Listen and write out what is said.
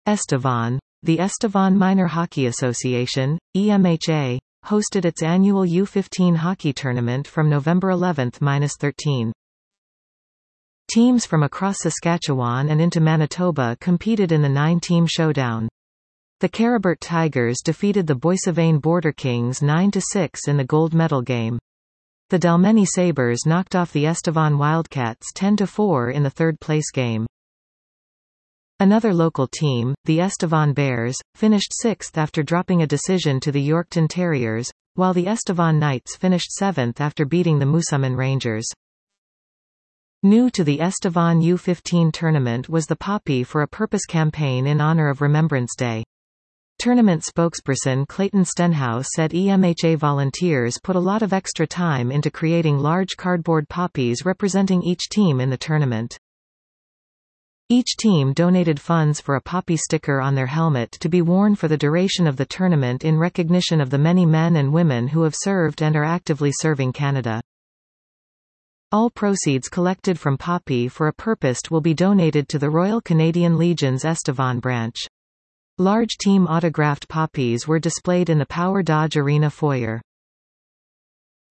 Estevan. The Estevan Minor Hockey Association, EMHA, hosted its annual U15 hockey tournament from November 11–13. Teams from across Saskatchewan and into Manitoba competed in the 9-team showdown. The Caribert Tigers defeated the Boissevain Border Kings 9–6 in the gold medal game. The Dalmeny Sabres knocked off the Estevan Wildcats 10–4 in the third-place game. Another local team, the Estevan Bears, finished 6th after dropping a decision to the Yorkton Terriers, while the Estevan Knights finished 7th after beating the Moosomin Rangers. New to the Estevan U15 tournament was the Poppy for a Purpose campaign in honor of Remembrance Day. Tournament spokesperson Clayton Stenhouse said EMHA volunteers put a lot of extra time into creating large cardboard poppies representing each team in the tournament. Each team donated funds for a poppy sticker on their helmet to be worn for the duration of the tournament in recognition of the many men and women who have served and are actively serving Canada. All proceeds collected from Poppy for a Purpose will be donated to the Royal Canadian Legion's Estevan branch. Large team autographed poppies were displayed in the Power Dodge Arena foyer.